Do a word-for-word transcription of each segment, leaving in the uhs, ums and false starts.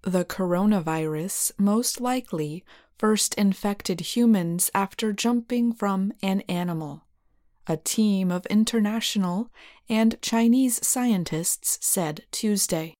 The coronavirus most likely first infected humans after jumping from an animal, a team of international and Chinese scientists said Tuesday.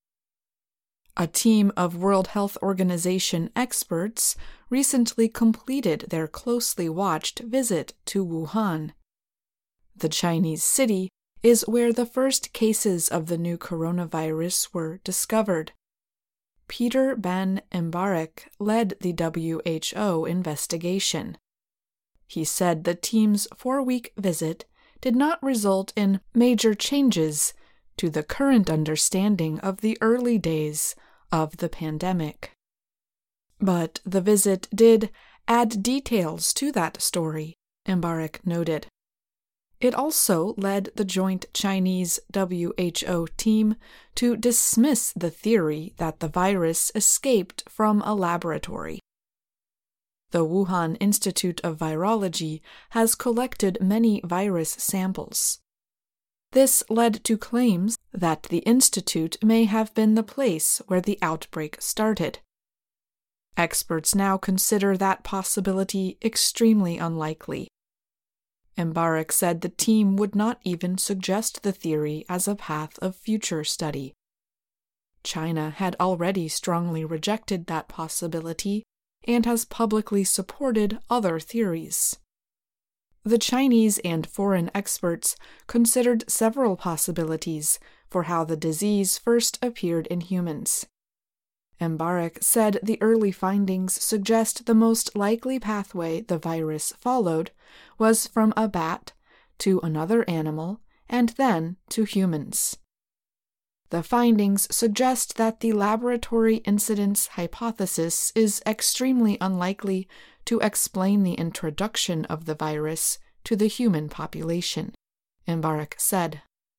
A team of World Health Organization experts recently completed their closely watched visit to Wuhan. The Chinese city is where the first cases of the new coronavirus were discovered. Peter Ben Mbarek led the W H O investigation. He said the team's four-week visit did not result in major changes to the current understanding of the early days of the pandemic. But the visit did add details to that story, Mbarek noted. It also led the joint Chinese W H O team to dismiss the theory that the virus escaped from a laboratory. The Wuhan Institute of Virology has collected many virus samples. This led to claims that the institute may have been the place where the outbreak started. Experts now consider that possibility extremely unlikely. Mbarek said the team would not even suggest the theory as a path of future study. China had already strongly rejected that possibility and has publicly supported other theories. The Chinese and foreign experts considered several possibilities for how the disease first appeared in humans. Mbarek said the early findings suggest the most likely pathway the virus followed was from a bat to another animal and then to humans. The findings suggest that the laboratory incidence hypothesis is extremely unlikely to explain the introduction of the virus to the human population, Mbarek said.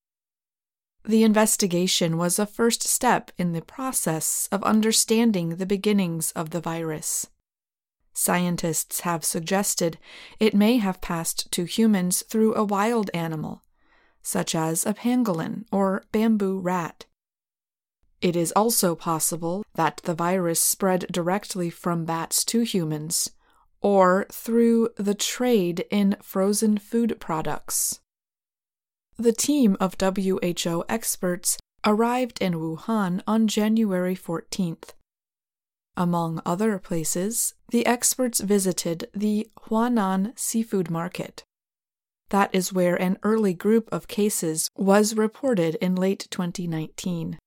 The investigation was a first step in the process of understanding the beginnings of the virus. Scientists have suggested it may have passed to humans through a wild animal, such as a pangolin or bamboo rat. It is also possible that the virus spread directly from bats to humans, or through the trade in frozen food products. The team of W H O experts arrived in Wuhan on January fourteenth. Among other places, the experts visited the Huanan seafood market. That is where an early group of cases was reported in late twenty nineteen.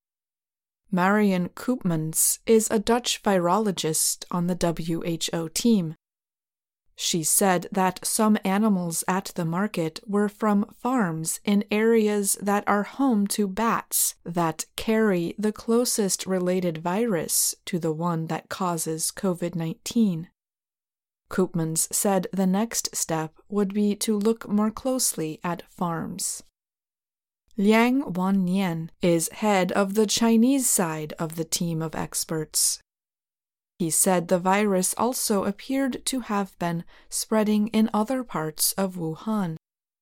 Marion Koopmans is a Dutch virologist on the W H O team. She said that some animals at the market were from farms in areas that are home to bats that carry the closest related virus to the one that causes COVID nineteen. Koopmans said the next step would be to look more closely at farms. Liang Wannian is head of the Chinese side of the team of experts. He said the virus also appeared to have been spreading in other parts of Wuhan.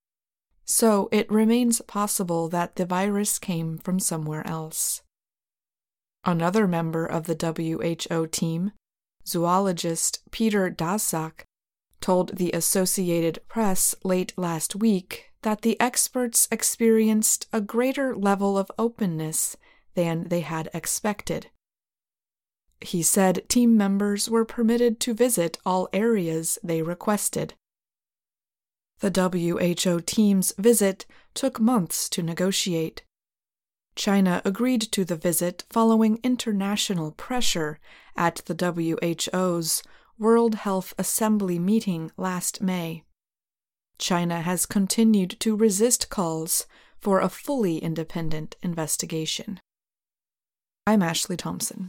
So it remains possible that the virus came from somewhere else. Another member of the W H O team, zoologist Peter Daszak, told the Associated Press late last week that the experts experienced a greater level of openness than they had expected. He said team members were permitted to visit all areas they requested. The W H O team's visit took months to negotiate. China agreed to the visit following international pressure at the W H O's World Health Assembly meeting last May. China has continued to resist calls for a fully independent investigation. I'm Ashley Thompson.